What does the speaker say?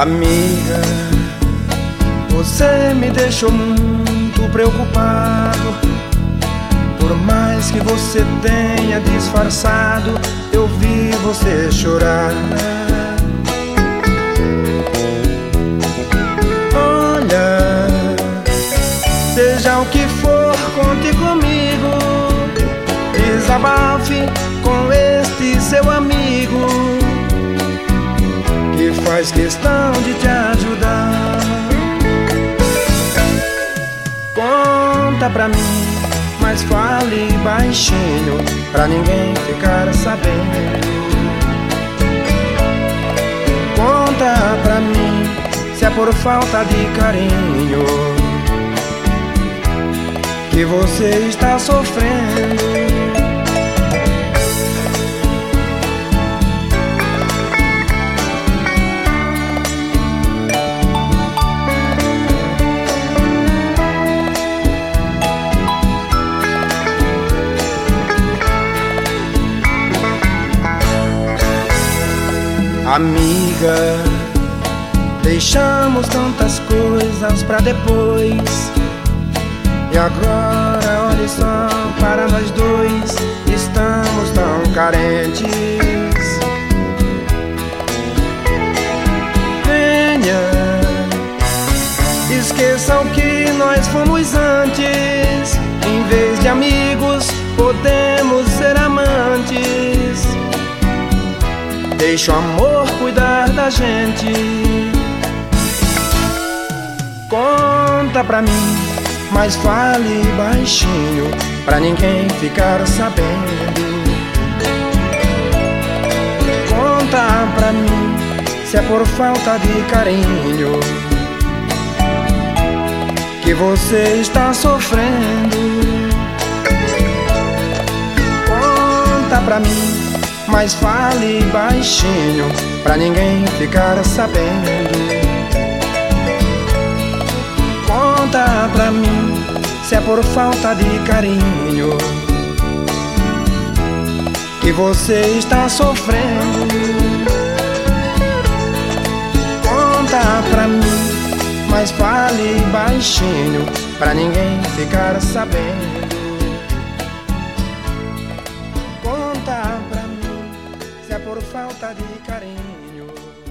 Amiga, você me deixou muito preocupado. Por mais que você tenha disfarçado, eu vi você chorar. Olha, seja o que for, conte comigo. Desabafe com este seu amigo, que faz questão de te ajudar. Conta pra mim, mas fale baixinho, pra ninguém ficar sabendo. Conta pra mim, se é por falta de carinho que você está sofrendo. Amiga, deixamos tantas coisas pra depois, e agora olhe só para nós dois, estamos tão carentes. Venha, esqueça o que nós fomos antes. Em vez de amigos, podemos ser amantes. Deixa o amor cuidar da gente. Conta pra mim, mas fale baixinho, pra ninguém ficar sabendo. Conta pra mim, se é por falta de carinho que você está sofrendo. Conta pra mim, mas fale baixinho, pra ninguém ficar sabendo. Conta pra mim, se é por falta de carinho que você está sofrendo. Conta pra mim, mas fale baixinho, pra ninguém ficar sabendo. Conta pra mim, se é por falta de carinho